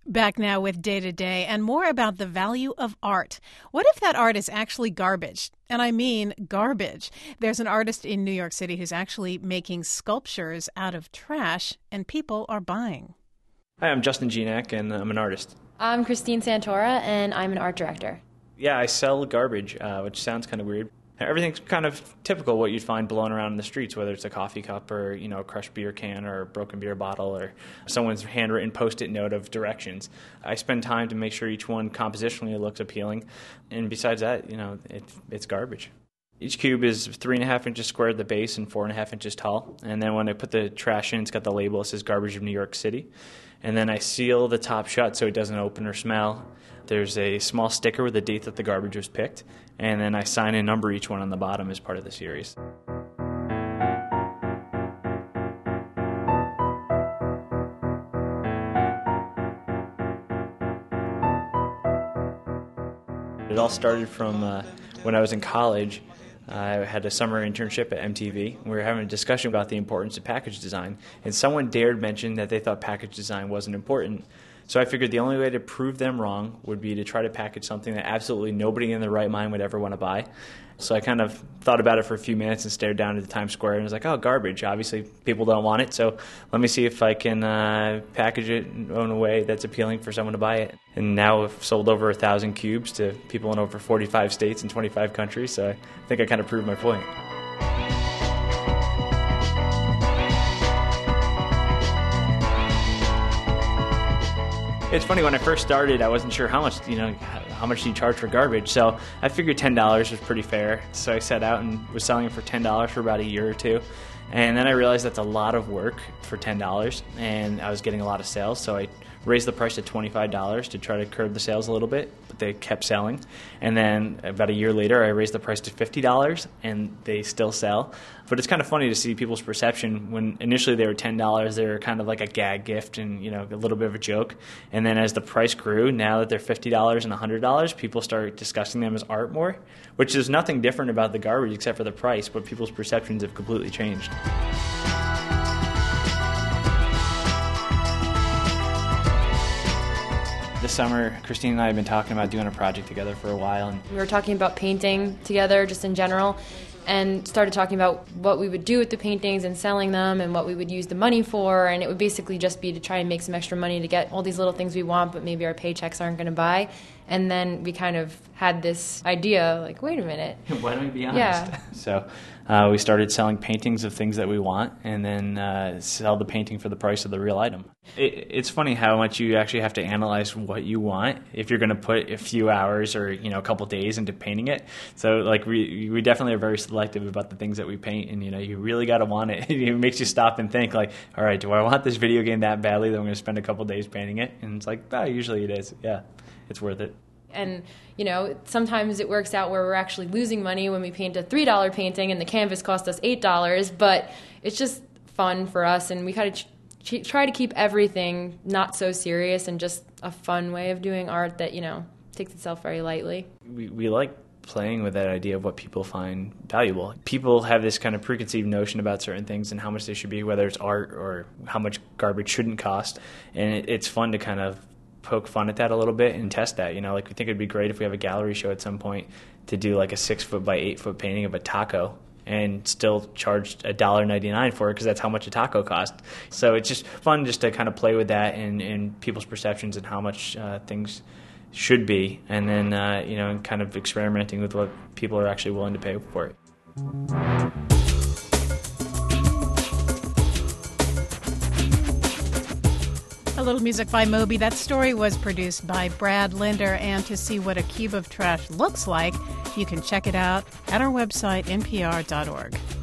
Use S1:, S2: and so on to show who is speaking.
S1: Back now with Day to Day and more about the value of art. What if that art is actually garbage? And I mean garbage. There's an artist in New York City who's actually making sculptures out of trash, and people are buying.
S2: Hi, I'm Justin Genak, and I'm an artist.
S3: I'm Christine Santora, and I'm an art director.
S2: Yeah, I sell garbage, which sounds kind of weird. Everything's kind of typical what you'd find blown around in the streets, whether it's a coffee cup or, a crushed beer can or a broken beer bottle or someone's handwritten Post-it note of directions. I spend time to make sure each one compositionally looks appealing. And besides that, it's garbage. Each cube is 3.5 inches square at the base and 4.5 inches tall. And then when I put the trash in, it's got the label that says Garbage of New York City. And then I seal the top shut so it doesn't open or smell. There's a small sticker with the date that the garbage was picked, and then I sign and number each one on the bottom as part of the series. It all started from when I was in college. I had a summer internship at MTV. We were having a discussion about the importance of package design, and someone dared mention that they thought package design wasn't important. So I figured the only way to prove them wrong would be to try to package something that absolutely nobody in their right mind would ever want to buy. So I kind of thought about it for a few minutes and stared down at the Times Square and was like, oh, garbage. Obviously, people don't want it, so let me see if I can package it in a way that's appealing for someone to buy it. And now I've sold over 1,000 cubes to people in over 45 states and 25 countries, so I think I kind of proved my point. It's funny, when I first started, I wasn't sure how much do you charge for garbage, so I figured $10 was pretty fair. So I set out and was selling it for $10 for about a year or two. And then I realized that's a lot of work for $10, and I was getting a lot of sales, so I raised the price to $25 to try to curb the sales a little bit, but they kept selling. And then about a year later, I raised the price to $50, and they still sell. But it's kind of funny to see people's perception. When initially they were $10, they were kind of like a gag gift and a little bit of a joke. And then as the price grew, now that they're $50 and $100, people start discussing them as art more, which is nothing different about the garbage except for the price, but people's perceptions have completely changed. This summer, Christine and I have been talking about doing a project together for a while. And
S3: we were talking about painting together just in general, and started talking about what we would do with the paintings and selling them and what we would use the money for. And it would basically just be to try and make some extra money to get all these little things we want, but maybe our paychecks aren't going to buy. And then we kind of had this idea, like, wait a minute.
S2: Why don't we be honest?
S3: Yeah.
S2: So we started selling paintings of things that we want, and then sell the painting for the price of the real item. It's funny how much you actually have to analyze what you want if you're going to put a few hours or a couple days into painting it. So like we definitely are very selective about the things that we paint, and you really got to want it. It makes you stop and think, like, all right, do I want this video game that badly that I'm going to spend a couple days painting it? And it's like, usually it is. Yeah, it's worth it.
S3: And, sometimes it works out where we're actually losing money when we paint a $3 painting and the canvas cost us $8, but it's just fun for us, and we kind of try to keep everything not so serious and just a fun way of doing art that, takes itself very lightly.
S2: We like playing with that idea of what people find valuable. People have this kind of preconceived notion about certain things and how much they should be, whether it's art or how much garbage shouldn't cost, and it's fun to kind of poke fun at that a little bit and test that. Like, we think it'd be great if we have a gallery show at some point to do like a 6-foot by 8-foot painting of a taco and still charge $1.99 for it, because that's how much a taco cost. So it's just fun just to kind of play with that and people's perceptions and how much things should be, and then kind of experimenting with what people are actually willing to pay for it.
S1: A little music by Moby. That story was produced by Brad Linder, and to see what a cube of trash looks like, you can check it out at our website, npr.org.